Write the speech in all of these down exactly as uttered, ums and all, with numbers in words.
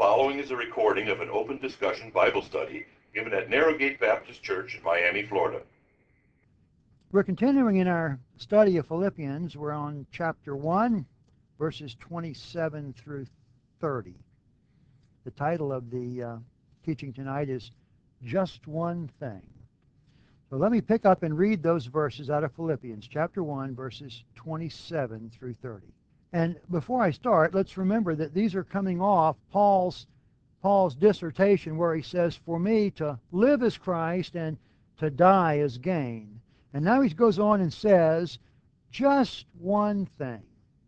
following is a recording of an open discussion Bible study given at Narrowgate Baptist Church in Miami, Florida. We're continuing in our study of Philippians. We're on chapter one, verses twenty-seven through thirty. The title of the uh, teaching tonight is Just One Thing. So let me pick up and read those verses out of Philippians, chapter one, verses twenty-seven through thirty. And before I start, let's remember that these are coming off Paul's Paul's dissertation where he says, "For me to live is Christ and to die is gain." And now he goes on and says, just one thing.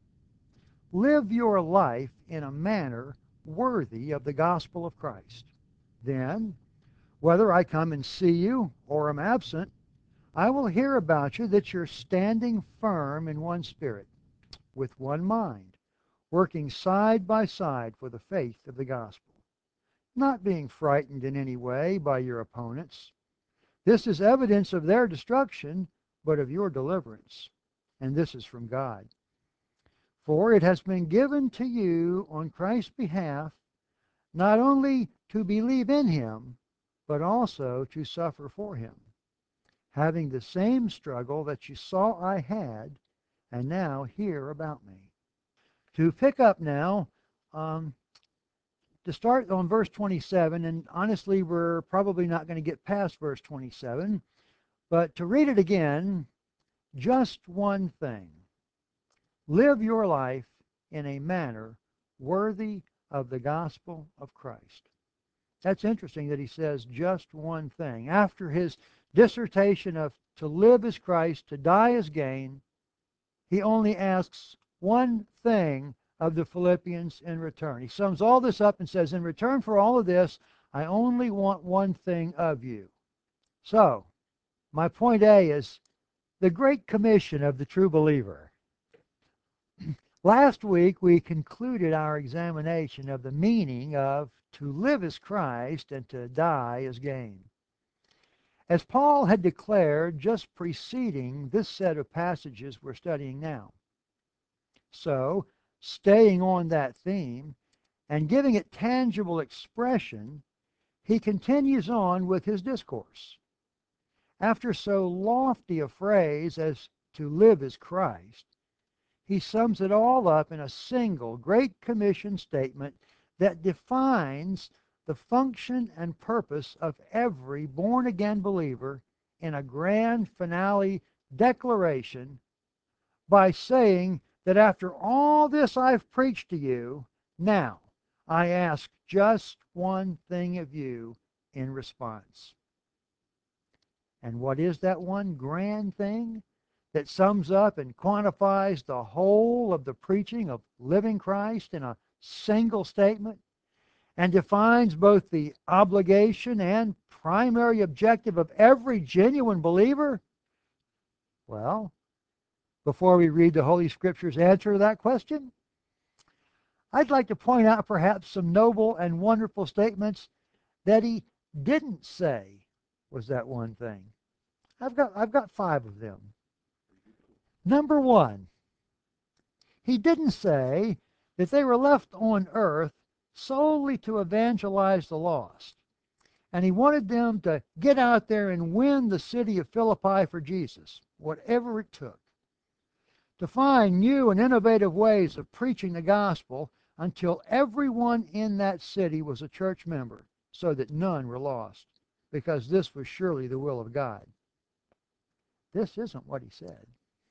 Live your life in a manner worthy of the gospel of Christ. Then, whether I come and see you or am absent, I will hear about you that you're standing firm in one spirit, with one mind, working side by side for the faith of the gospel, not being frightened in any way by your opponents. This is evidence of their destruction, but of your deliverance, and this is from God. For it has been given to you on Christ's behalf not only to believe in him, but also to suffer for him, having the same struggle that you saw I had, and now hear about me. To pick up now, um, to start on verse twenty-seven, and honestly we're probably not going to get past verse twenty-seven, but to read it again, just one thing. Live your life in a manner worthy of the gospel of Christ. That's interesting that he says just one thing. After his dissertation of to live is Christ, to die is gain, he only asks one thing of the Philippians in return. He sums all this up and says, in return for all of this, I only want one thing of you. So, my point A is the Great Commission of the true believer. Last week we concluded our examination of the meaning of to live as Christ and to die as gain. As Paul had declared just preceding this set of passages we're studying now. So, staying on that theme and giving it tangible expression, he continues on with his discourse. After so lofty a phrase as to live as Christ, he sums it all up in a single Great Commission statement that defines the function and purpose of every born-again believer in a grand finale declaration by saying that after all this I've preached to you, now I ask just one thing of you in response. And what is that one grand thing that sums up and quantifies the whole of the preaching of living Christ in a single statement and defines both the obligation and primary objective of every genuine believer? Well, before we read the Holy Scripture's answer to that question, I'd like to point out perhaps some noble and wonderful statements that he didn't say was that one thing. I've got, I've got five of them. Number one, he didn't say that they were left on earth solely to evangelize the lost. And he wanted them to get out there and win the city of Philippi for Jesus, whatever it took. To find new and innovative ways of preaching the gospel until everyone in that city was a church member, so that none were lost, because this was surely the will of God. This isn't what he said.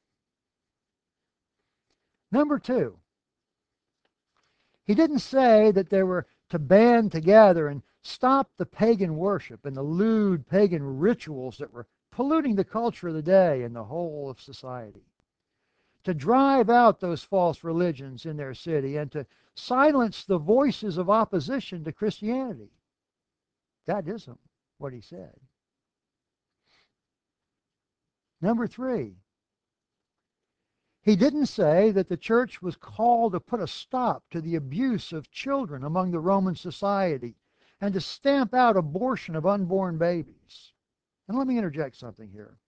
Number two, he didn't say that they were to band together and stop the pagan worship and the lewd pagan rituals that were polluting the culture of the day and the whole of society. To drive out those false religions in their city and to silence the voices of opposition to Christianity. That isn't what he said. Number three, he didn't say that the church was called to put a stop to the abuse of children among the Roman society and to stamp out abortion of unborn babies. And let me interject something here.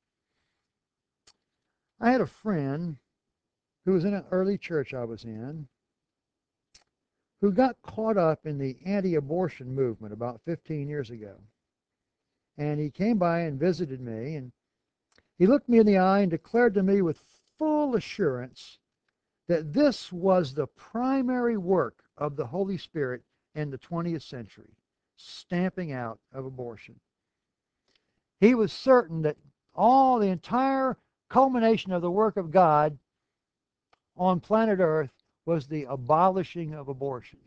I had a friend who was in an early church I was in, who got caught up in the anti-abortion movement about fifteen years ago. And he came by and visited me, and he looked me in the eye and declared to me with full assurance that this was the primary work of the Holy Spirit in the twentieth century, stamping out of abortion. He was certain that all the entire culmination of the work of God on planet Earth was the abolishing of abortion.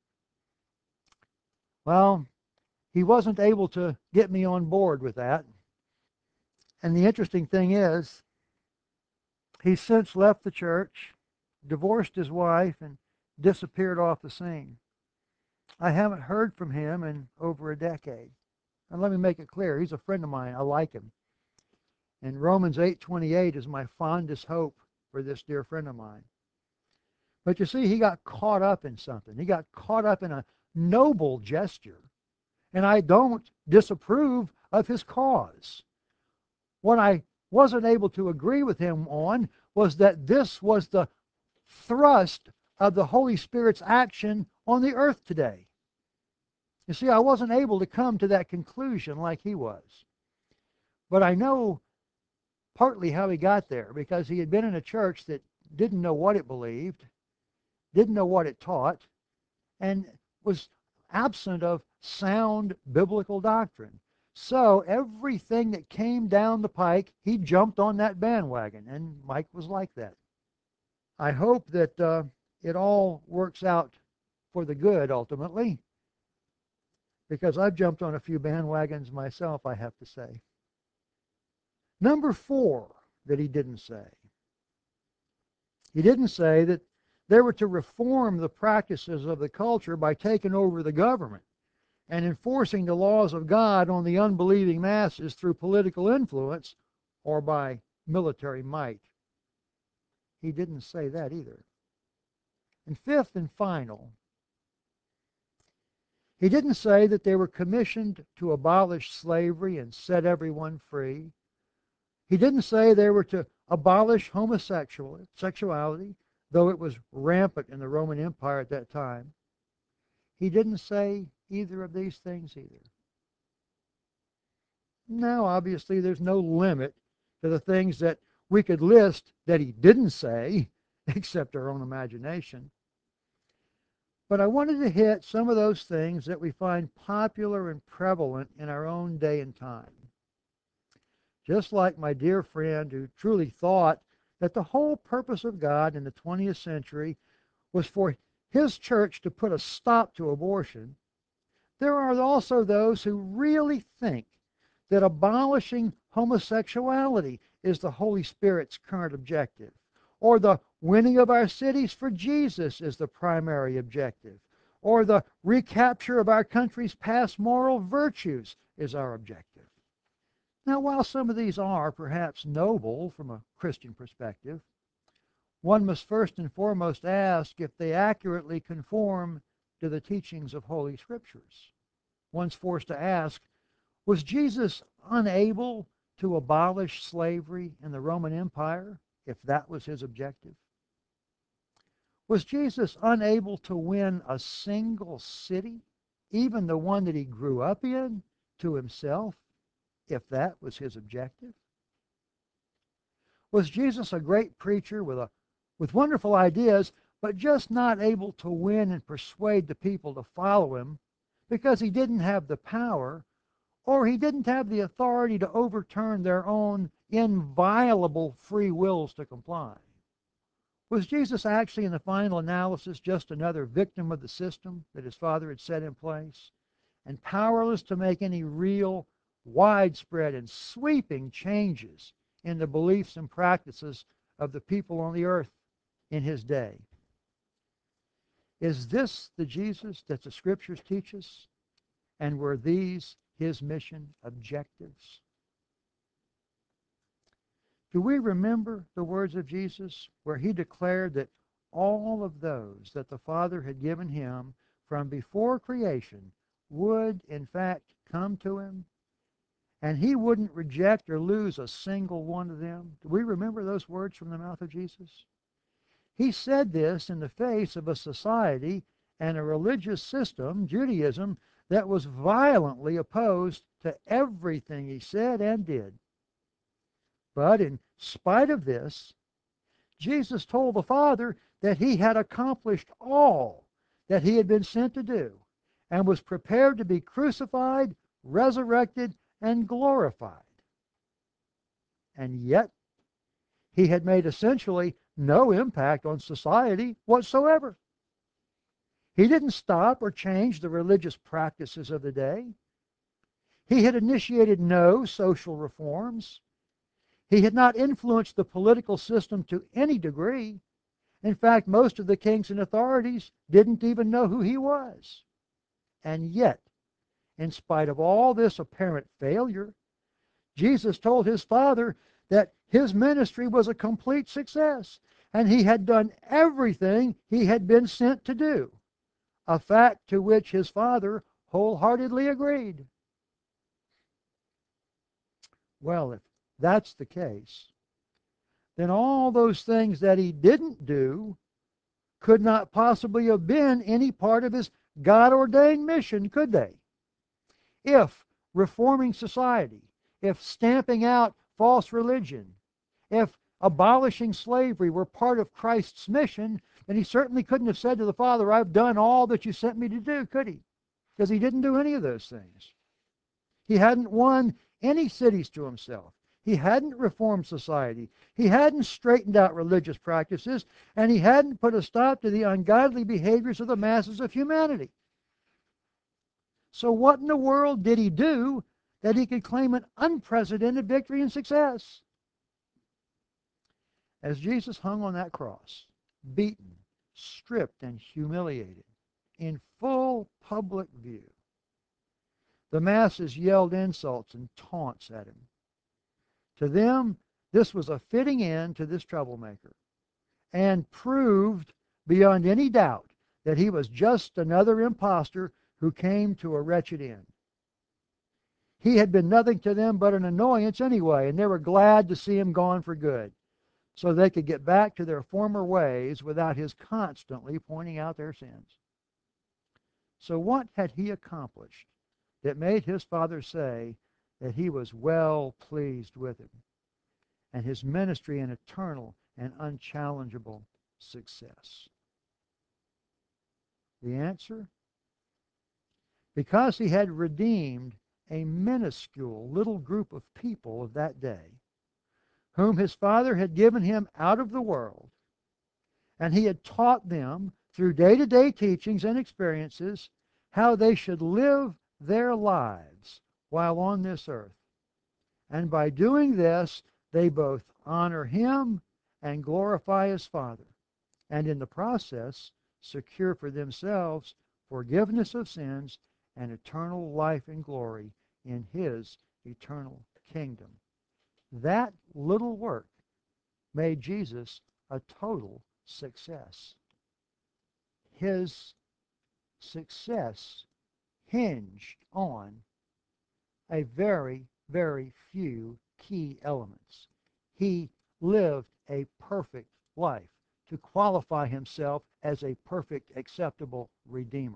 Well, he wasn't able to get me on board with that. And the interesting thing is, he's since left the church, divorced his wife, and disappeared off the scene. I haven't heard from him in over a decade. And let me make it clear, he's a friend of mine. I like him. And Romans eight twenty-eight is my fondest hope for this dear friend of mine. But you see, he got caught up in something. He got caught up in a noble gesture. And I don't disapprove of his cause. What I wasn't able to agree with him on was that this was the thrust of the Holy Spirit's action on the earth today. You see, I wasn't able to come to that conclusion like he was. But I know partly how he got there, because he had been in a church that didn't know what it believed, didn't know what it taught, and was absent of sound biblical doctrine. So everything that came down the pike, he jumped on that bandwagon, and Mike was like that. I hope that uh, it all works out for the good ultimately, because I've jumped on a few bandwagons myself, I have to say. Number four that he didn't say. He didn't say that they were to reform the practices of the culture by taking over the government and enforcing the laws of God on the unbelieving masses through political influence or by military might. He didn't say that either. And fifth and final, he didn't say that they were commissioned to abolish slavery and set everyone free. He didn't say they were to abolish homosexuality, though it was rampant in the Roman Empire at that time. He didn't say either of these things either. Now, obviously, there's no limit to the things that we could list that he didn't say, except our own imagination. But I wanted to hit some of those things that we find popular and prevalent in our own day and time. Just like my dear friend who truly thought that the whole purpose of God in the twentieth century was for his church to put a stop to abortion, there are also those who really think that abolishing homosexuality is the Holy Spirit's current objective, or the winning of our cities for Jesus is the primary objective, or the recapture of our country's past moral virtues is our objective. Now, while some of these are perhaps noble from a Christian perspective, one must first and foremost ask if they accurately conform to the teachings of Holy Scriptures. One's forced to ask, was Jesus unable to abolish slavery in the Roman Empire, if that was his objective? Was Jesus unable to win a single city, even the one that he grew up in, to himself, if that was his objective? Was Jesus a great preacher with a with wonderful ideas, but just not able to win and persuade the people to follow him because he didn't have the power, or he didn't have the authority to overturn their own inviolable free wills to comply? Was Jesus actually, in the final analysis, just another victim of the system that his Father had set in place, and powerless to make any real, widespread, and sweeping changes in the beliefs and practices of the people on the earth in his day? Is this the Jesus that the Scriptures teach us? And were these his mission objectives? Do we remember the words of Jesus where he declared that all of those that the Father had given him from before creation would, in fact, come to him, and he wouldn't reject or lose a single one of them? Do we remember those words from the mouth of Jesus? He said this in the face of a society and a religious system, Judaism, that was violently opposed to everything he said and did. But in spite of this, Jesus told the Father that he had accomplished all that he had been sent to do and was prepared to be crucified, resurrected, and glorified. And yet, he had made essentially no impact on society whatsoever. He didn't stop or change the religious practices of the day. He had initiated no social reforms. He had not influenced the political system to any degree. In fact, most of the kings and authorities didn't even know who he was. And yet, in spite of all this apparent failure, Jesus told his Father that his ministry was a complete success, and he had done everything he had been sent to do, a fact to which his Father wholeheartedly agreed. Well, if that's the case, then all those things that he didn't do could not possibly have been any part of his God-ordained mission, could they? If reforming society, if stamping out false religion, if abolishing slavery were part of Christ's mission, then he certainly couldn't have said to the Father, I've done all that you sent me to do, could he? Because he didn't do any of those things. He hadn't won any cities to himself. He hadn't reformed society. He hadn't straightened out religious practices, and he hadn't put a stop to the ungodly behaviors of the masses of humanity. So what in the world did he do that he could claim an unprecedented victory and success? As Jesus hung on that cross, beaten, stripped, and humiliated in full public view, the masses yelled insults and taunts at him. To them, this was a fitting end to this troublemaker, and proved beyond any doubt that he was just another impostor who came to a wretched end. He had been nothing to them but an annoyance anyway, and they were glad to see him gone for good, so they could get back to their former ways without his constantly pointing out their sins. So what had he accomplished that made his Father say that he was well pleased with him, and his ministry an eternal and unchallengeable success? The answer? Because he had redeemed a minuscule little group of people of that day, whom his Father had given him out of the world, and he had taught them through day-to-day teachings and experiences how they should live their lives while on this earth. And by doing this, they both honor him and glorify his Father, and in the process secure for themselves forgiveness of sins and eternal life and glory in his eternal kingdom. That little work made Jesus a total success. His success hinged on a very, very few key elements. He lived a perfect life to qualify himself as a perfect, acceptable Redeemer.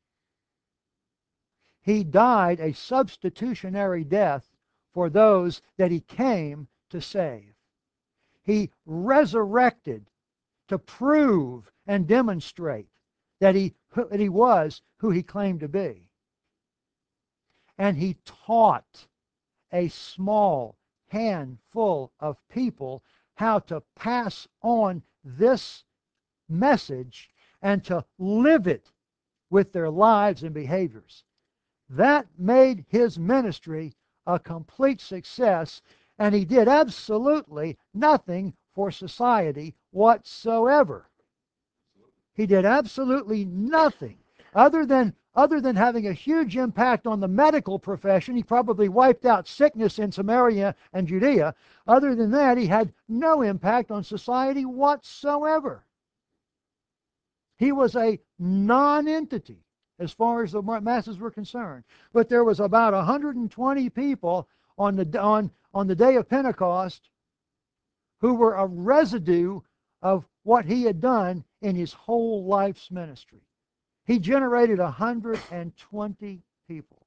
He died a substitutionary death for those that he came to save. He resurrected to prove and demonstrate that he, that he was who he claimed to be. And he taught a small handful of people how to pass on this message and to live it with their lives and behaviors. That made his ministry a complete success, and he did absolutely nothing for society whatsoever. He did absolutely nothing other than other than having a huge impact on the medical profession. He probably wiped out sickness in Samaria and Judea. Other than that, he had no impact on society whatsoever. He was a non-entity as far as the masses were concerned. But there was about one hundred twenty people on the, on, on the day of Pentecost who were a residue of what he had done in his whole life's ministry. He generated one hundred twenty people.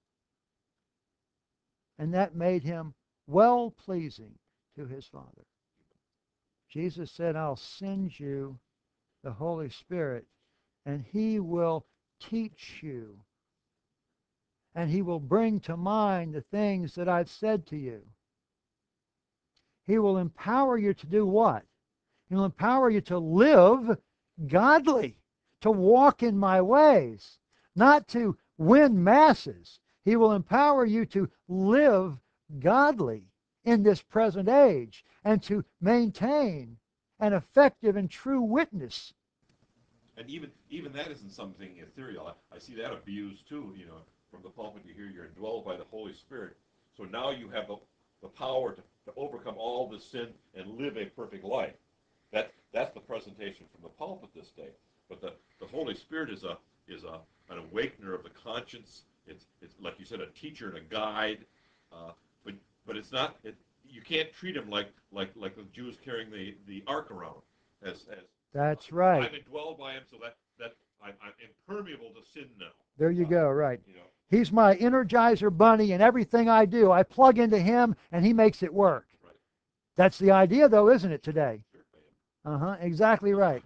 And that made him well-pleasing to his Father. Jesus said, I'll send you the Holy Spirit, and He will teach you. And He will bring to mind the things that I've said to you. He will empower you to do what? He will empower you to live godly, to walk in my ways, not to win masses. He will empower you to live godly in this present age and to maintain an effective and true witness. And even even that isn't something ethereal. I, I see that abused too, you know, from the pulpit you hear you're indwelled by the Holy Spirit. So now you have the, the power to, to overcome all the sin and live a perfect life. That that's the presentation from the pulpit this day. But the, the Holy Spirit is a is a an awakener of the conscience. It's it's like you said, a teacher and a guide. Uh, but but it's not. It, you can't treat him like like like the Jews carrying the, the ark around. As as That's uh, right. I'm indwelled by him, so that that I'm, I'm impermeable to sin now. There you uh, go. Right. You know. He's my Energizer bunny, and everything I do, I plug into him, and he makes it work. Right. That's the idea, though, isn't it, today? Sure, Uh-huh. Exactly right.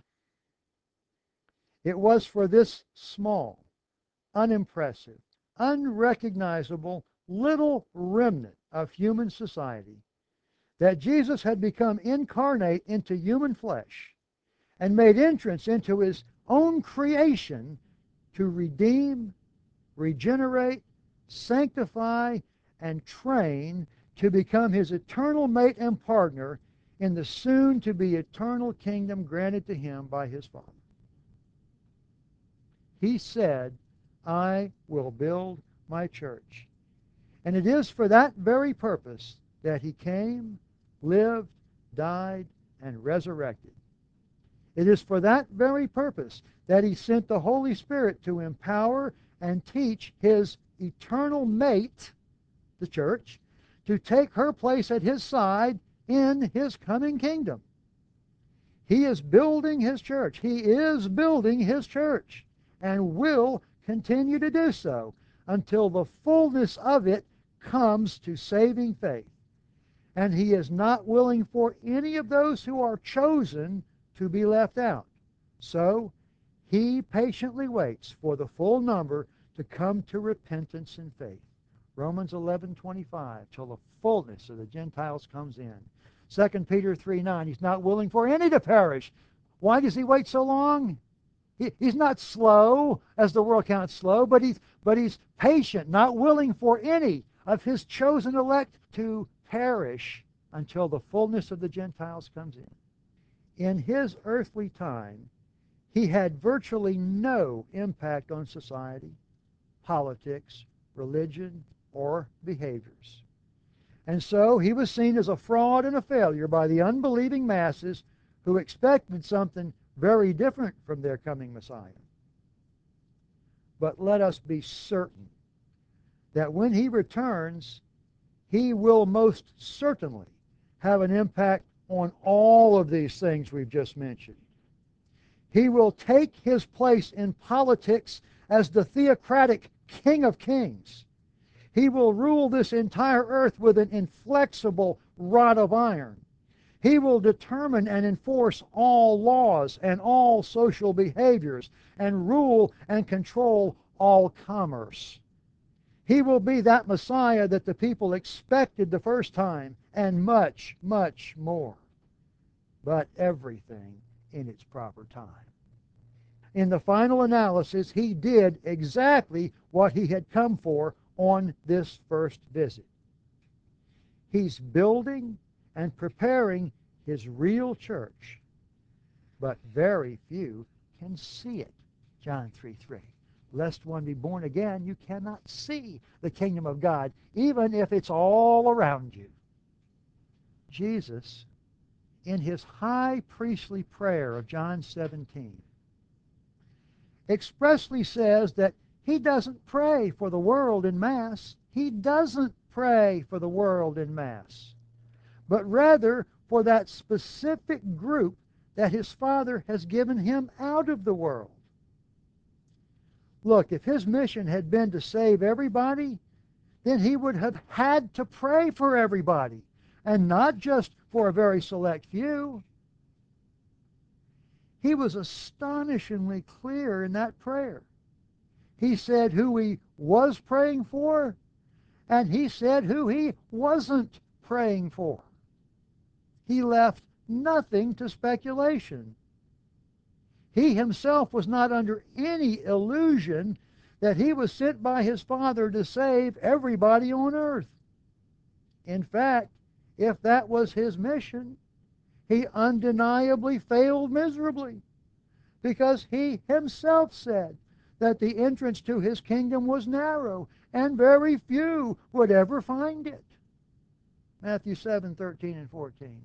It was for this small, unimpressive, unrecognizable little remnant of human society that Jesus had become incarnate into human flesh and made entrance into his own creation to redeem, regenerate, sanctify, and train to become his eternal mate and partner in the soon-to-be eternal kingdom granted to him by his Father. He said, I will build my church. And it is for that very purpose that he came, lived, died, and resurrected. It is for that very purpose that he sent the Holy Spirit to empower and teach his eternal mate, the church, to take her place at his side in his coming kingdom. He is building his church. He is building his church and will continue to do so until the fullness of it comes to saving faith. And he is not willing for any of those who are chosen to be left out. So he patiently waits for the full number to come to repentance and faith. Romans eleven twenty-five, till the fullness of the Gentiles comes in. Second Peter three nine, he's not willing for any to perish. Why does he wait so long? He, he's not slow, as the world counts slow, but he's, but he's patient, not willing for any of his chosen elect to perish until the fullness of the Gentiles comes in. In his earthly time, he had virtually no impact on society, politics, religion, or behaviors. And so he was seen as a fraud and a failure by the unbelieving masses who expected something very different from their coming Messiah. But let us be certain that when he returns, he will most certainly have an impact on all of these things we've just mentioned. He will take his place in politics as the theocratic King of Kings. He will rule this entire earth with an inflexible rod of iron. He will determine and enforce all laws and all social behaviors and rule and control all commerce. He will be that Messiah that the people expected the first time, and much, much more. But everything in its proper time. In the final analysis, he did exactly what he had come for on this first visit. He's building and preparing his real church, but very few can see it. John three three. Lest one be born again, you cannot see the kingdom of God, even if it's all around you. Jesus, in his high priestly prayer of John seventeen, expressly says that he doesn't pray for the world in mass. He doesn't pray for the world in mass, but rather for that specific group that his Father has given him out of the world. Look, if his mission had been to save everybody, then he would have had to pray for everybody, and not just for a very select few. He was astonishingly clear in that prayer. He said who he was praying for, and he said who he wasn't praying for. He left nothing to speculation. He himself was not under any illusion that he was sent by his Father to save everybody on earth. In fact, if that was his mission, he undeniably failed miserably, because he himself said that the entrance to his kingdom was narrow, and very few would ever find it. Matthew seven, thirteen and fourteen.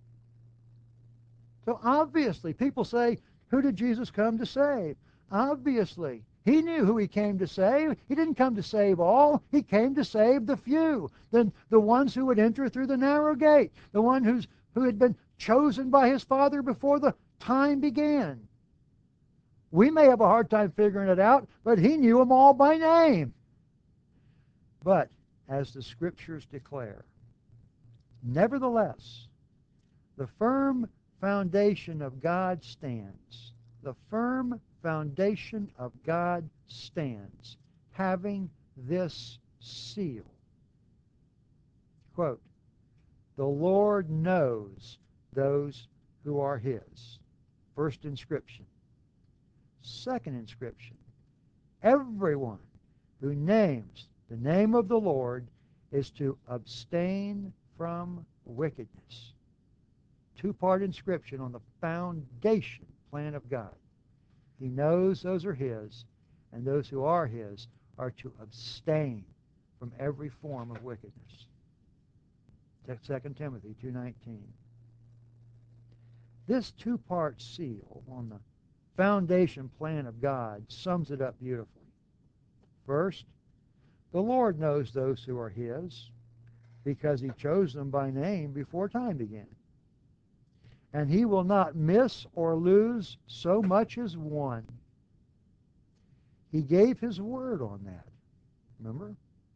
So obviously, people say, who did Jesus come to save? Obviously, he knew who he came to save. He didn't come to save all. He came to save the few, the, the ones who would enter through the narrow gate, the one who's, who had been chosen by his Father before the time began. We may have a hard time figuring it out, but he knew them all by name. But, as the Scriptures declare, nevertheless, the firm foundation of God stands. The firm foundation of God stands, having this seal. Quote, the Lord knows those who are his. First inscription. Second inscription. Everyone who names the name of the Lord is to abstain from wickedness. Two-part inscription on the foundation plan of God. He knows those are his, and those who are his are to abstain from every form of wickedness. Second Timothy two nineteen. This two-part seal on the foundation plan of God sums it up beautifully. First, the Lord knows those who are his, because he chose them by name before time began. And he will not miss or lose so much as one. He gave his word on that. Remember?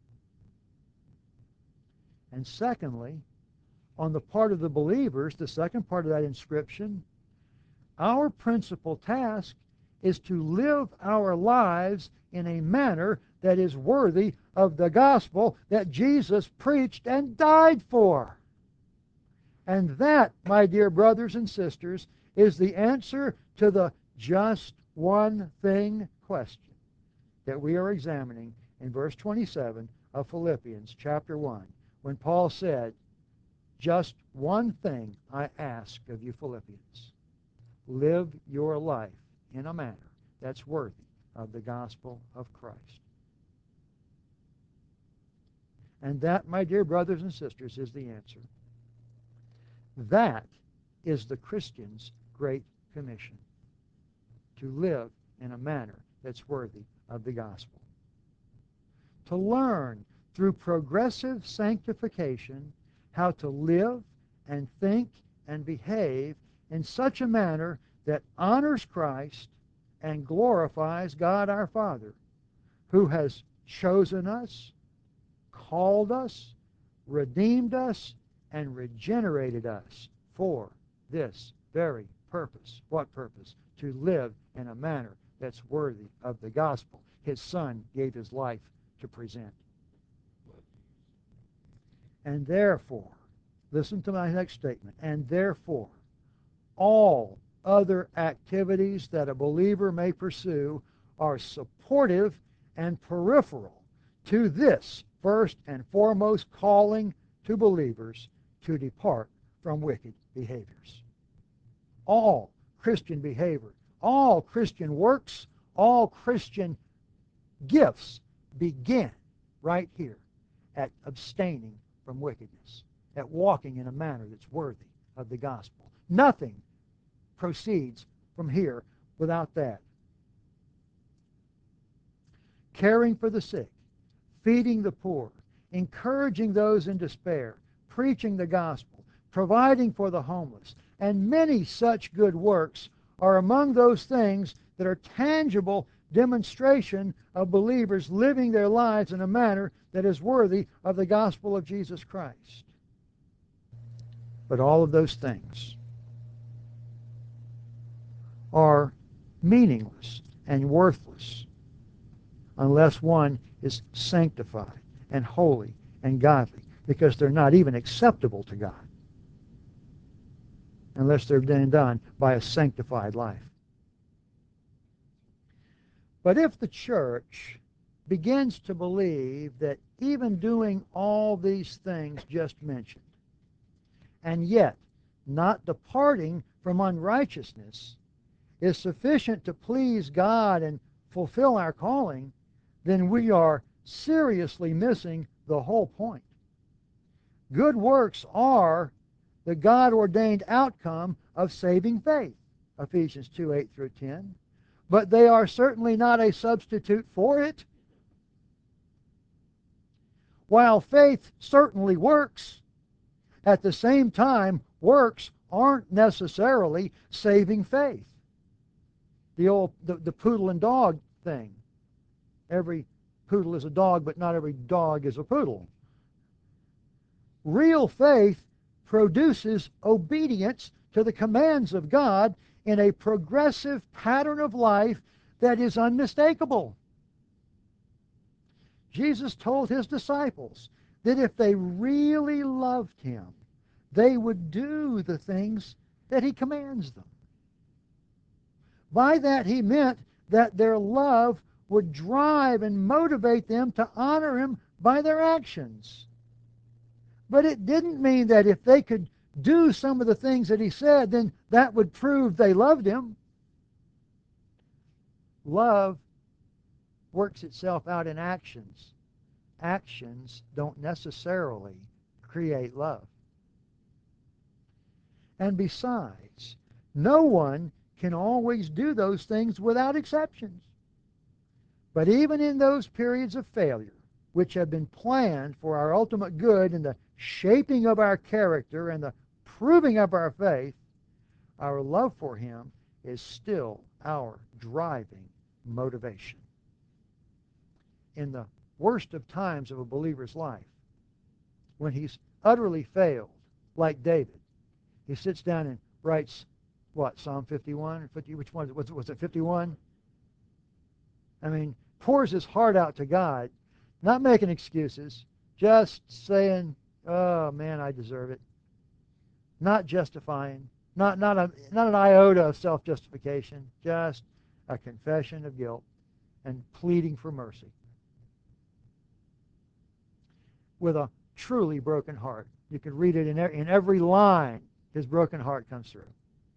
And secondly, on the part of the believers, the second part of that inscription, our principal task is to live our lives in a manner that is worthy of the gospel that Jesus preached and died for. And that, my dear brothers and sisters, is the answer to the just one thing question that we are examining in verse twenty-seven of Philippians chapter one, when Paul said, just one thing I ask of you Philippians. Live your life in a manner that's worthy of the gospel of Christ. And that, my dear brothers and sisters, is the answer. That is the Christian's great commission, to live in a manner that's worthy of the gospel. To learn through progressive sanctification how to live and think and behave in such a manner that honors Christ and glorifies God our Father, who has chosen us, called us, redeemed us, and regenerated us for this very purpose. What purpose? To live in a manner that's worthy of the gospel his Son gave his life to present. And therefore, listen to my next statement, and therefore, all other activities that a believer may pursue are supportive and peripheral to this first and foremost calling to believers to depart from wicked behaviors. All Christian behavior, all Christian works, all Christian gifts begin right here at abstaining from wickedness, at walking in a manner that's worthy of the gospel. Nothing proceeds from here without that. Caring for the sick, feeding the poor, encouraging those in despair, preaching the gospel, providing for the homeless, and many such good works are among those things that are tangible demonstration of believers living their lives in a manner that is worthy of the gospel of Jesus Christ. But all of those things are meaningless and worthless unless one is sanctified and holy and godly, because they're not even acceptable to God unless they're being done by a sanctified life. But if the church begins to believe that even doing all these things just mentioned, and yet not departing from unrighteousness, is sufficient to please God and fulfill our calling, then we are seriously missing the whole point. Good works are the God-ordained outcome of saving faith, Ephesians two, eight through ten. But they are certainly not a substitute for it. While faith certainly works, at the same time, works aren't necessarily saving faith. The old the, the poodle and dog thing. Every poodle is a dog, but not every dog is a poodle. Real faith produces obedience to the commands of God in a progressive pattern of life that is unmistakable. Jesus told his disciples that if they really loved him, they would do the things that he commands them. By that he meant that their love would drive and motivate them to honor him by their actions. But it didn't mean that if they could do some of the things that he said, then that would prove they loved him. Love works itself out in actions. Actions don't necessarily create love. And besides, no one can always do those things without exceptions. But even in those periods of failure, which have been planned for our ultimate good in the shaping of our character and the proving of our faith, our love for him is still our driving motivation. In the worst of times of a believer's life, when he's utterly failed, like David, he sits down and writes, what, Psalm fifty-one? fifty, which one? Was it, was it fifty-one? I mean, pours his heart out to God, not making excuses, just saying, oh man, I deserve it. Not justifying, not, not, a, not an iota of self-justification, just a confession of guilt and pleading for mercy. With a truly broken heart. You can read it in, in every line. His broken heart comes through.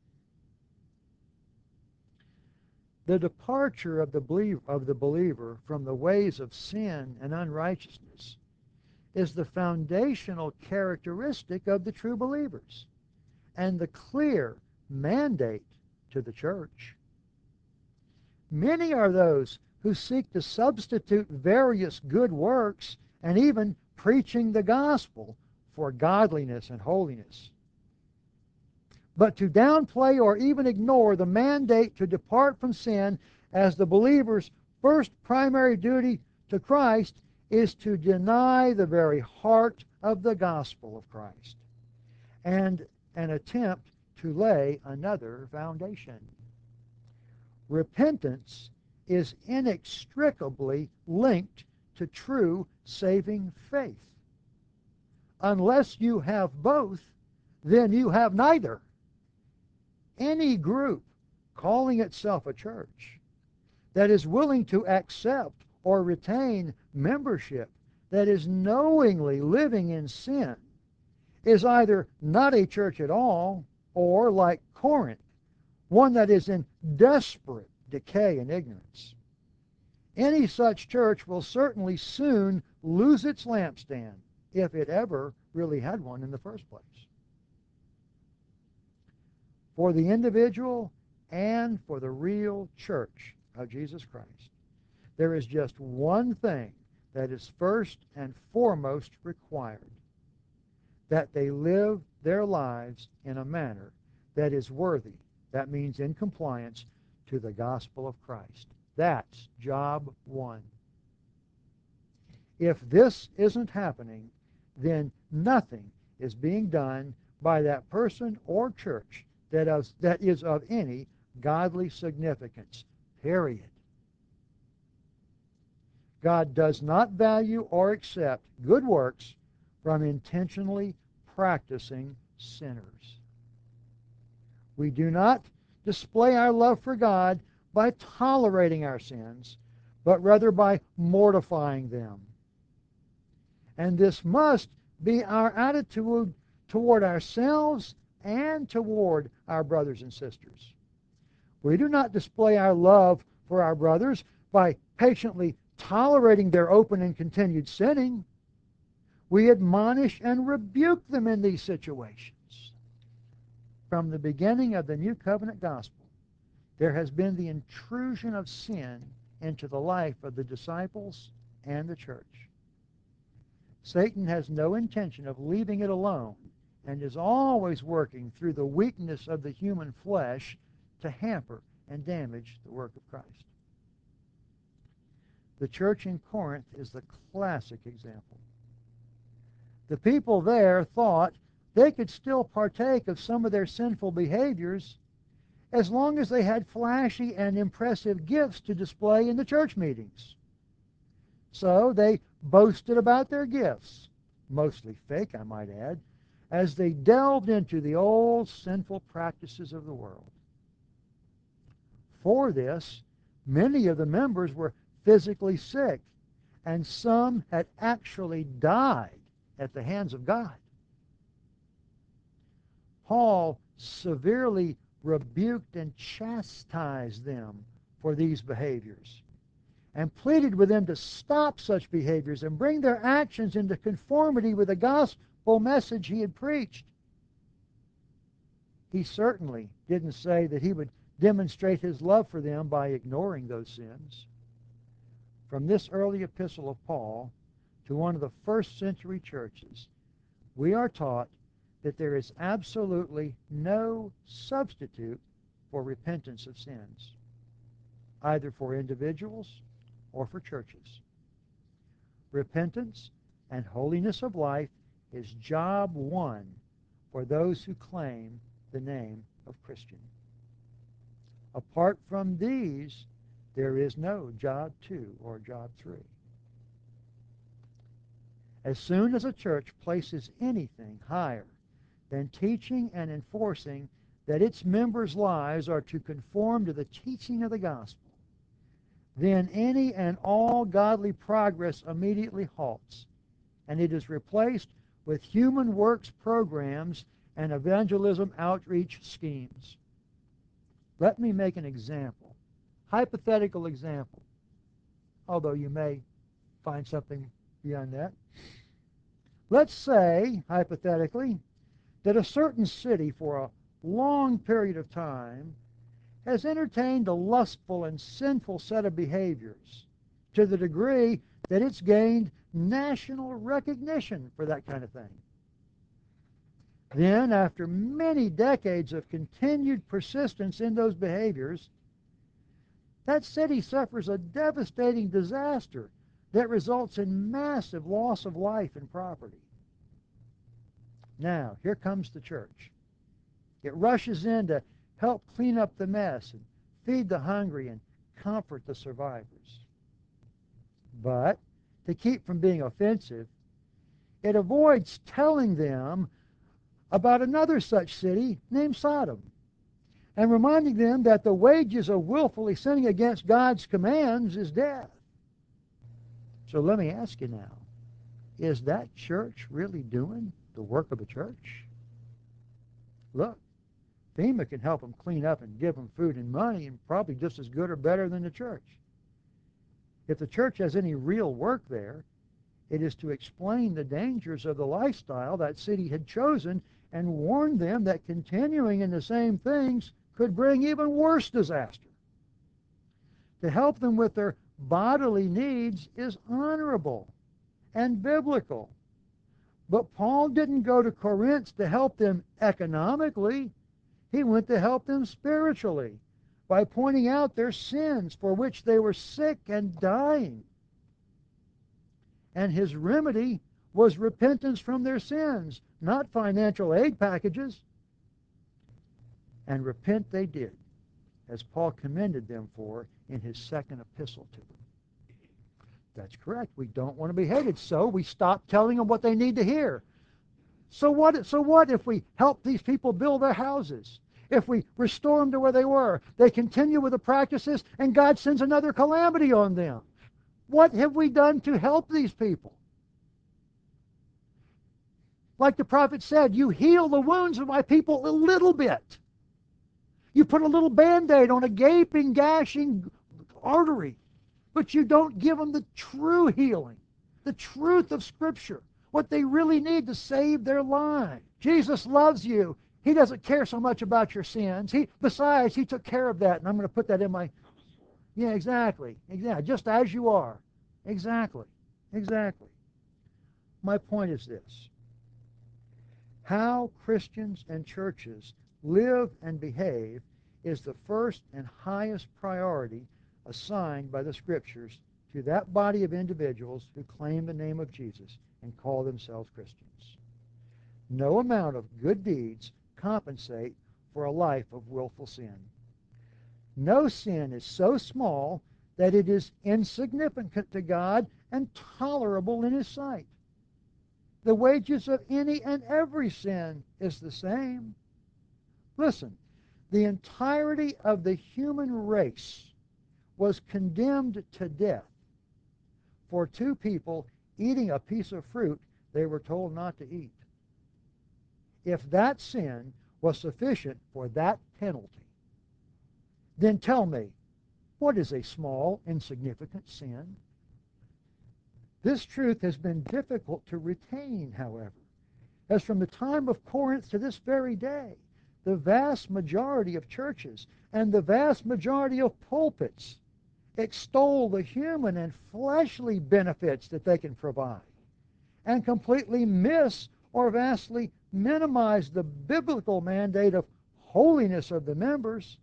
The departure of the, believer, of the believer from the ways of sin and unrighteousness is the foundational characteristic of the true believers and the clear mandate to the church. Many are those who seek to substitute various good works and even preaching the gospel for godliness and holiness. But to downplay or even ignore the mandate to depart from sin as the believer's first primary duty to Christ is to deny the very heart of the gospel of Christ and an attempt to lay another foundation. Repentance is inextricably linked to true saving faith. Unless you have both, then you have neither. Any group calling itself a church that is willing to accept or retain membership that is knowingly living in sin is either not a church at all, or, like Corinth, one that is in desperate decay and ignorance. Any such church will certainly soon lose its lampstand, if it ever really had one in the first place. For the individual and for the real church of Jesus Christ, there is just one thing that is first and foremost required: that they live their lives in a manner that is worthy, that means in compliance, to the gospel of Christ. That's job one. If this isn't happening, then nothing is being done by that person or church that is, that is of any godly significance, period. God does not value or accept good works from intentionally practicing sinners. We do not display our love for God by tolerating our sins, but rather by mortifying them. And this must be our attitude toward ourselves and toward our brothers and sisters. We do not display our love for our brothers by patiently tolerating their open and continued sinning. We admonish and rebuke them in these situations. From the beginning of the New Covenant Gospel, there has been the intrusion of sin into the life of the disciples and the church. Satan has no intention of leaving it alone and is always working through the weakness of the human flesh to hamper and damage the work of Christ. The church in Corinth is the classic example. The people there thought they could still partake of some of their sinful behaviors as long as they had flashy and impressive gifts to display in the church meetings. So they boasted about their gifts, mostly fake, I might add, as they delved into the old sinful practices of the world. For this, many of the members were physically sick, and some had actually died at the hands of God. Paul severely rebuked and chastised them for these behaviors and pleaded with them to stop such behaviors and bring their actions into conformity with the gospel message he had preached. He certainly didn't say that he would demonstrate his love for them by ignoring those sins. From this early epistle of Paul to one of the first century churches, we are taught that there is absolutely no substitute for repentance of sins, either for individuals or for churches. Repentance and holiness of life is job one for those who claim the name of Christian. Apart from these, there is no job two or job three. As soon as a church places anything higher than teaching and enforcing that its members' lives are to conform to the teaching of the gospel, then any and all godly progress immediately halts, and it is replaced with human works programs and evangelism outreach schemes. Let me make an example, hypothetical example, although you may find something beyond that. Let's say, hypothetically, that a certain city for a long period of time has entertained a lustful and sinful set of behaviors to the degree that it's gained national recognition for that kind of thing. Then, after many decades of continued persistence in those behaviors, that city suffers a devastating disaster that results in massive loss of life and property. Now, here comes the church. It rushes in to help clean up the mess and feed the hungry and comfort the survivors. But, to keep from being offensive, it avoids telling them about another such city named Sodom and reminding them that the wages of willfully sinning against God's commands is death. So let me ask you now, is that church really doing the work of a church? Look, FEMA can help them clean up and give them food and money, and probably just as good or better than the church. If the church has any real work there, it is to explain the dangers of the lifestyle that city had chosen and warn them that continuing in the same things could bring even worse disaster. To help them with their bodily needs is honorable and biblical. But Paul didn't go to Corinth to help them economically. He went to help them spiritually by pointing out their sins for which they were sick and dying. And his remedy was repentance from their sins, not financial aid packages. And repent they did, as Paul commended them for in his second epistle to them. That's correct. We don't want to be hated, so we stop telling them what they need to hear. So what, so what if we help these people build their houses? If we restore them to where they were, they continue with the practices, and God sends another calamity on them. What have we done to help these people? Like the prophet said, you heal the wounds of my people a little bit. You put a little Band-Aid on a gaping, gashing artery, but you don't give them the true healing, the truth of Scripture, what they really need to save their lives. Jesus loves you. He doesn't care so much about your sins. He, besides, He took care of that, and I'm going to put that in my... Yeah, exactly. Exactly. Just as you are. Exactly. Exactly. My point is this. How Christians and churches live and behave is the first and highest priority assigned by the Scriptures to that body of individuals who claim the name of Jesus and call themselves Christians. No amount of good deeds compensate for a life of willful sin. No sin is so small that it is insignificant to God and tolerable in His sight. The wages of any and every sin is the same. Listen, the entirety of the human race was condemned to death for two people eating a piece of fruit they were told not to eat. If that sin was sufficient for that penalty, then tell me, what is a small, insignificant sin? This truth has been difficult to retain, however, as from the time of Corinth to this very day, the vast majority of churches and the vast majority of pulpits extol the human and fleshly benefits that they can provide and completely miss or vastly minimize the biblical mandate of holiness of the members.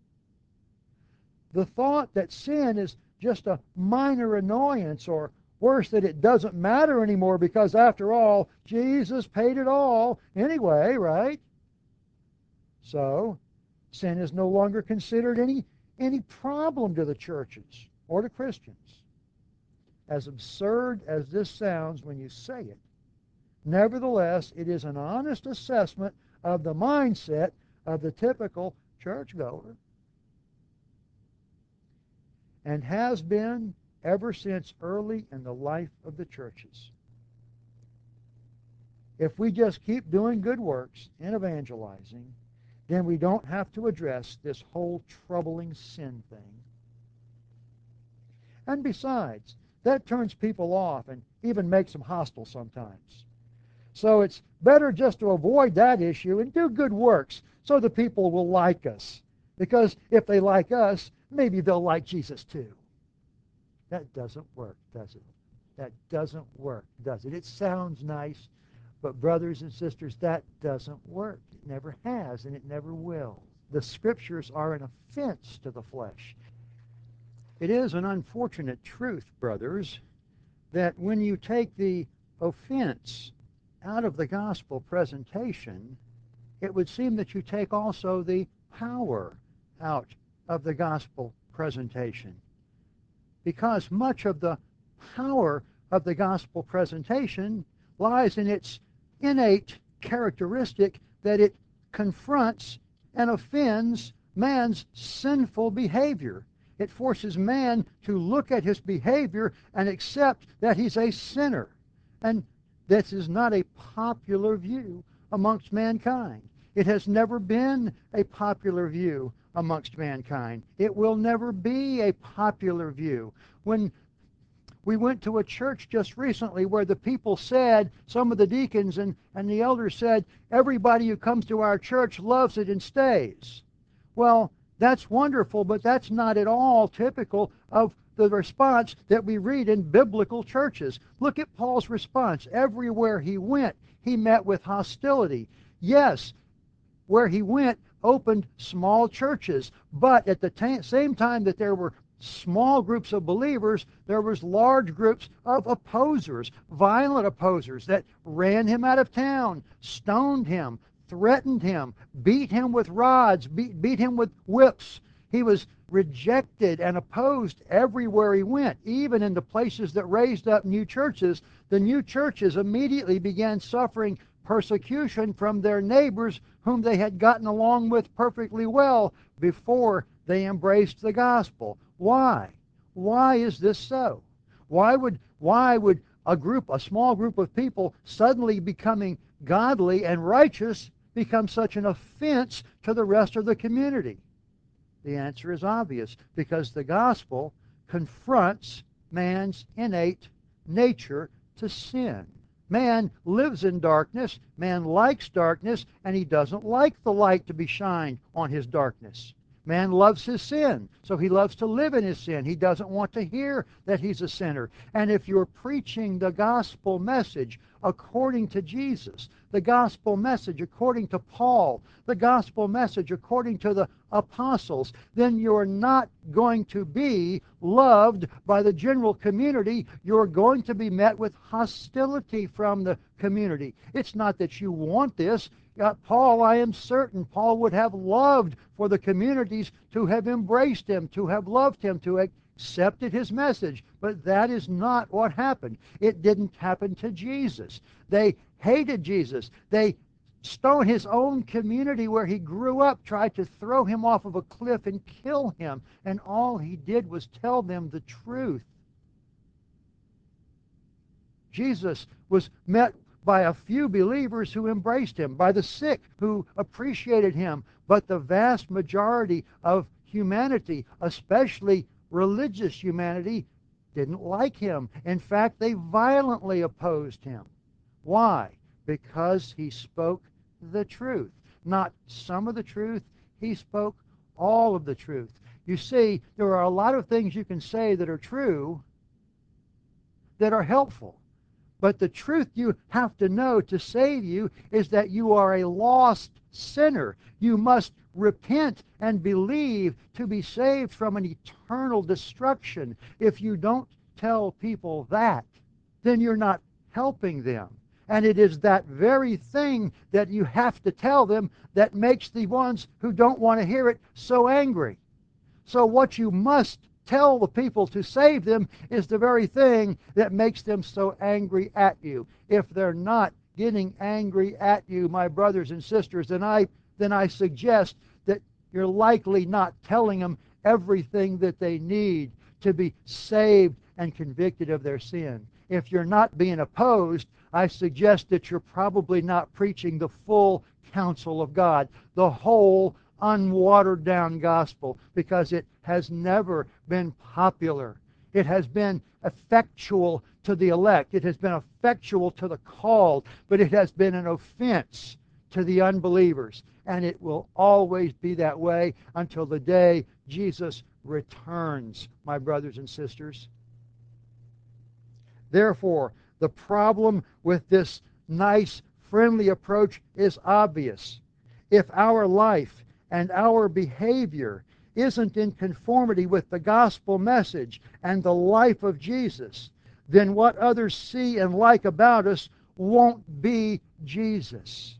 The thought that sin is just a minor annoyance, or worse, that it doesn't matter anymore because, after all, Jesus paid it all anyway, right? So, sin is no longer considered any, any problem to the churches or to Christians. As absurd as this sounds when you say it, nevertheless, it is an honest assessment of the mindset of the typical churchgoer, and has been ever since early in the life of the churches. If we just keep doing good works and evangelizing, then we don't have to address this whole troubling sin thing. And besides, that turns people off and even makes them hostile sometimes. So it's better just to avoid that issue and do good works so the people will like us. Because if they like us, maybe they'll like Jesus too. That doesn't work, does it? That doesn't work, does it? It sounds nice, but brothers and sisters, that doesn't work. It never has, and it never will. The Scriptures are an offense to the flesh. It is an unfortunate truth, brothers, that when you take the offense out of the gospel presentation, it would seem that you take also the power out of the gospel presentation. Because much of the power of the gospel presentation lies in its innate characteristic that it confronts and offends man's sinful behavior. It forces man to look at his behavior and accept that he's a sinner. And this is not a popular view amongst mankind. It has never been a popular view amongst mankind. It will never be a popular view. When we went to a church just recently where the people said, some of the deacons and, and the elders said, everybody who comes to our church loves it and stays. Well, that's wonderful, but that's not at all typical of the response that we read in biblical churches. Look at Paul's response. Everywhere he went, he met with hostility. Yes, where he went, opened small churches, But at the ta- same time that there were small groups of believers, there was large groups of opposers, violent opposers that ran him out of town, stoned him, threatened him, beat him with rods, beat, beat him with whips. He was rejected and opposed everywhere he went, even in the places that raised up new churches. The new churches immediately began suffering persecution from their neighbors whom they had gotten along with perfectly well before they embraced the gospel. Why? Why is this so? Why would why would a group, a small group of people suddenly becoming godly and righteous become such an offense to the rest of the community? The answer is obvious, because the gospel confronts man's innate nature to sin. Man lives in darkness, man likes darkness, and he doesn't like the light to be shined on his darkness. Man loves his sin, so he loves to live in his sin. He doesn't want to hear that he's a sinner. And if you're preaching the gospel message according to Jesus, the gospel message according to Paul, the gospel message according to the apostles, then you're not going to be loved by the general community. You're going to be met with hostility from the community. It's not that you want this. Uh, Paul, I am certain, Paul would have loved for the communities to have embraced him, to have loved him, to have accepted his message. But that is not what happened. It didn't happen to Jesus. They hated Jesus. They stoned his own community where he grew up, tried to throw him off of a cliff and kill him. And all he did was tell them the truth. Jesus was met by a few believers who embraced him, by the sick who appreciated him, but the vast majority of humanity, especially religious humanity, didn't like him. In fact, they violently opposed him. Why? Because he spoke the truth. Not some of the truth, he spoke all of the truth. You see, there are a lot of things you can say that are true, that are helpful. But the truth you have to know to save you is that you are a lost sinner. You must repent and believe to be saved from an eternal destruction. If you don't tell people that, then you're not helping them. And it is that very thing that you have to tell them that makes the ones who don't want to hear it so angry. So what you must tell the people to save them is the very thing that makes them so angry at you. If they're not getting angry at you, my brothers and sisters, then I then I suggest that you're likely not telling them everything that they need to be saved and convicted of their sin. If you're not being opposed, I suggest that you're probably not preaching the full counsel of God, the whole unwatered down gospel, because it has never been popular. It has been effectual to the elect. It has been effectual to the called, but it has been an offense to the unbelievers. And it will always be that way until the day Jesus returns, my brothers and sisters. Therefore, the problem with this nice, friendly approach is obvious. If our life and our behavior isn't in conformity with the gospel message and the life of Jesus, then what others see and like about us won't be Jesus.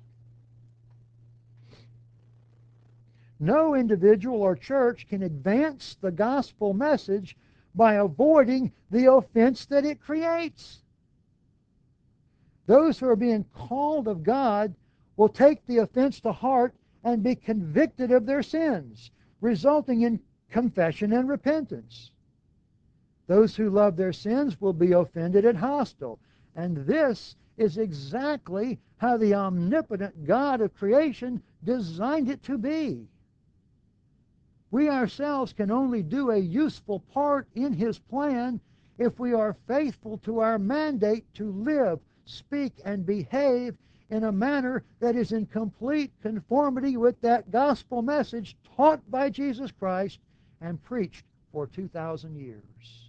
No individual or church can advance the gospel message by avoiding the offense that it creates. Those who are being called of God will take the offense to heart and be convicted of their sins, resulting in confession and repentance. Those who love their sins will be offended and hostile. And this is exactly how the omnipotent God of creation designed it to be. We ourselves can only do a useful part in His plan if we are faithful to our mandate to live, speak, and behave in a manner that is in complete conformity with that gospel message taught by Jesus Christ and preached for two thousand years.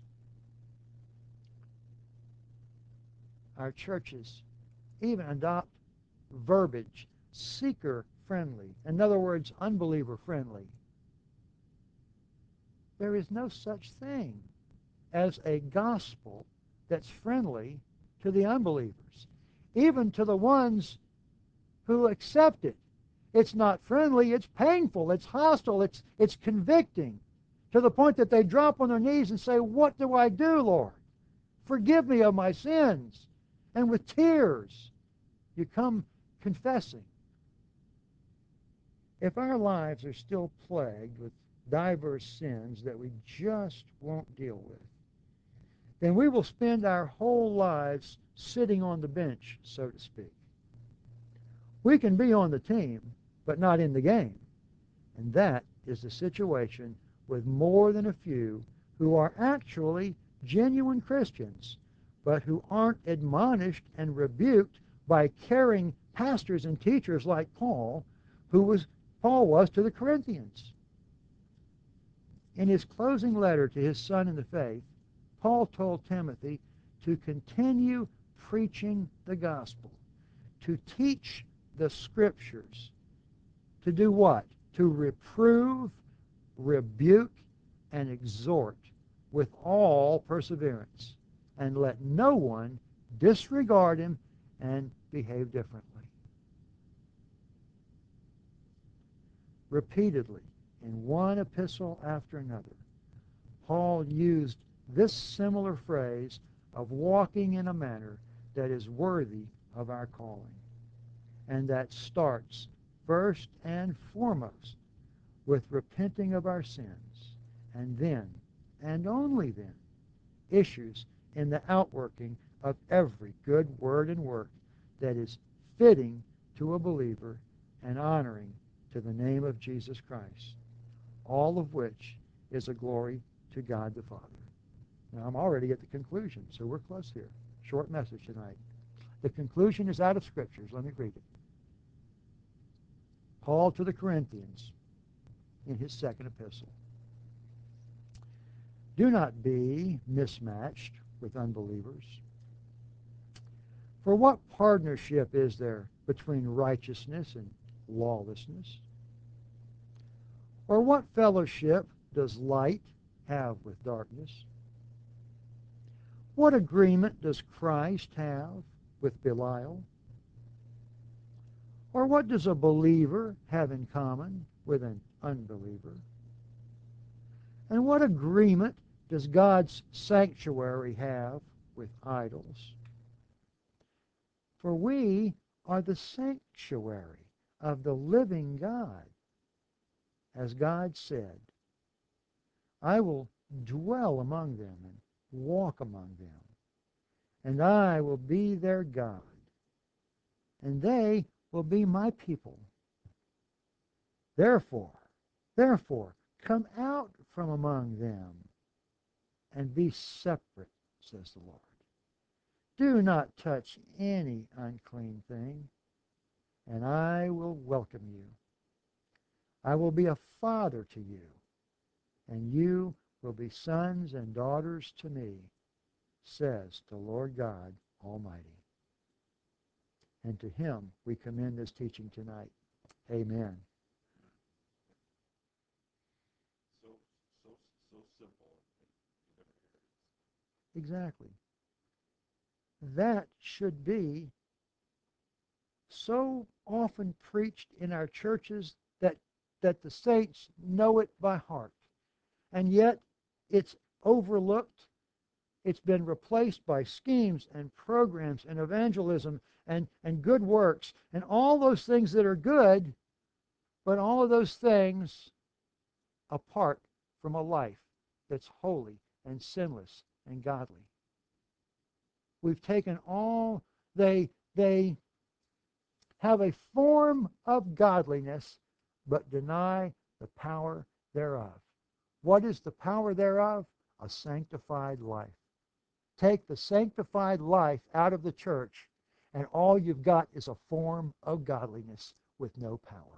Our churches even adopt verbiage, seeker-friendly, in other words, unbeliever-friendly. there is no such thing as a gospel that's friendly to the unbelievers, even to the ones who accept it. It's not friendly, it's painful, it's hostile, it's, it's convicting, to the point that they drop on their knees and say, "What do I do, Lord? Forgive me of my sins." And with tears, you come confessing. If our lives are still plagued with diverse sins that we just won't deal with, then we will spend our whole lives sitting on the bench, so to speak. We can be on the team, but not in the game. And that is the situation with more than a few who are actually genuine Christians, but who aren't admonished and rebuked by caring pastors and teachers like Paul, who was Paul was to the Corinthians. In his closing letter to his son in the faith, Paul told Timothy to continue preaching the gospel, to teach the scriptures, to do what? To reprove, rebuke, and exhort with all perseverance, and let no one disregard him and behave differently. Repeatedly, in one epistle after another, Paul used this similar phrase of walking in a manner that is worthy of our calling, and that starts first and foremost with repenting of our sins, and then, and only then, issues in the outworking of every good word and work that is fitting to a believer and honoring to the name of Jesus Christ, all of which is a glory to God the Father. Now, I'm already at the conclusion, so we're close here. Short message tonight. The conclusion is out of Scriptures. Let me read it. Paul to the Corinthians in his second epistle. Do not be mismatched with unbelievers. For what partnership is there between righteousness and lawlessness? Or what fellowship does light have with darkness? What agreement does Christ have with Belial? Or what does a believer have in common with an unbeliever? And what agreement does God's sanctuary have with idols? For we are the sanctuary of the living God. As God said, I will dwell among them and walk among them, and I will be their God, and they will be my people. Therefore, therefore, come out from among them and be separate, says the Lord. Do not touch any unclean thing, and I will welcome you. I will be a father to you, and you will be sons and daughters to me, says the Lord God Almighty. And to him we commend this teaching tonight. Amen. So, so, so simple. Exactly. That should be so often preached in our churches that, that the saints know it by heart. And yet it's overlooked. It's been replaced by schemes and programs and evangelism and, and good works and all those things that are good, but all of those things apart from a life that's holy and sinless and godly. We've taken all, they, they have a form of godliness, but deny the power thereof. What is the power thereof? A sanctified life. Take the sanctified life out of the church, and all you've got is a form of godliness with no power.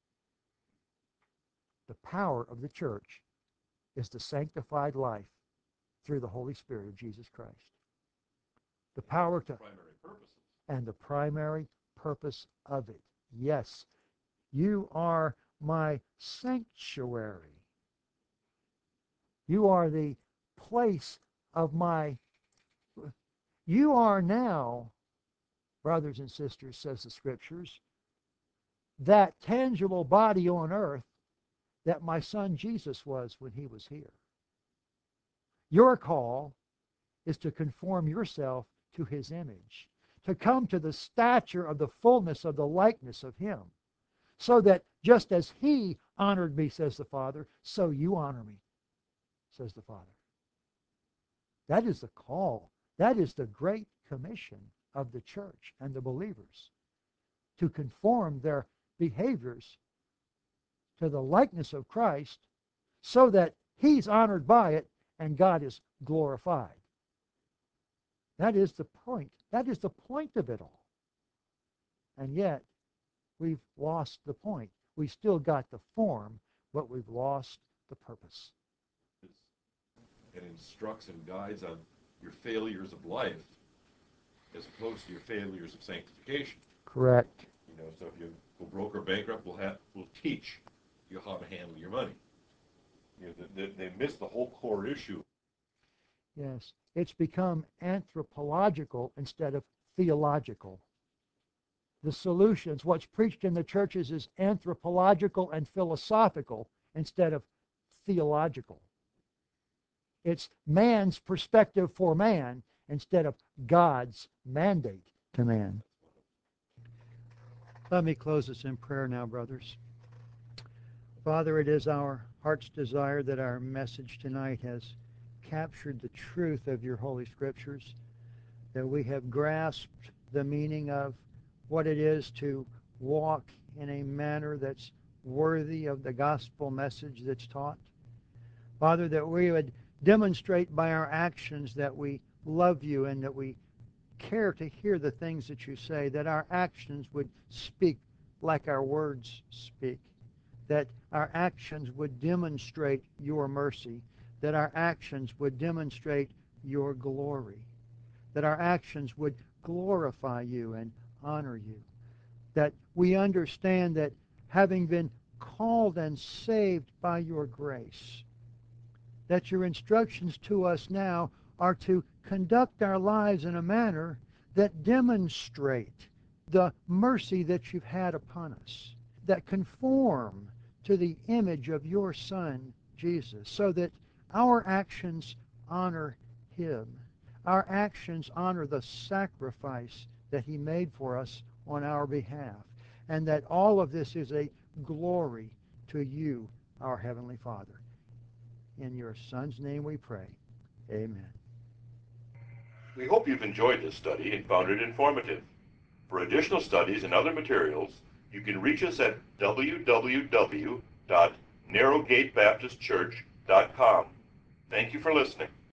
The power of the church is the sanctified life through the Holy Spirit of Jesus Christ. The power to... Primary purposes. And the primary purpose of it. Yes, you are my sanctuary. You are the place of my, you are now, brothers and sisters, says the Scriptures, that tangible body on earth that my son Jesus was when he was here. Your call is to conform yourself to his image, to come to the stature of the fullness of the likeness of him, so that just as he honored me, says the Father, so you honor me, says the Father. That is the call. That is the great commission of the church and the believers, to conform their behaviors to the likeness of Christ so that he's honored by it and God is glorified. That is the point. That is the point of it all. And yet, we've lost the point. We still got the form, but we've lost the purpose. It instructs and guides on your failures of life as opposed to your failures of sanctification. Correct. You know, so if you go broke or bankrupt, we'll have we'll teach you how to handle your money. You know, they, they miss the whole core issue. Yes, it's become anthropological instead of theological. The solutions, what's preached in the churches, is anthropological and philosophical instead of theological. It's man's perspective for man instead of God's mandate to man. Let me close this in prayer now, brothers. Father, it is our heart's desire that our message tonight has captured the truth of your Holy Scriptures, that we have grasped the meaning of what it is to walk in a manner that's worthy of the gospel message that's taught. Father, that we would demonstrate by our actions that we love you and that we care to hear the things that you say, that our actions would speak like our words speak, that our actions would demonstrate your mercy, that our actions would demonstrate your glory, that our actions would glorify you and honor you, that we understand that having been called and saved by your grace, that your instructions to us now are to conduct our lives in a manner that demonstrate the mercy that you've had upon us, that conform to the image of your Son, Jesus, so that our actions honor him. Our actions honor the sacrifice that he made for us on our behalf, and that all of this is a glory to you, our Heavenly Father. In your Son's name we pray. Amen. We hope you've enjoyed this study and found it informative. For additional studies and other materials, you can reach us at w w w dot narrowgate baptist church dot com. Thank you for listening.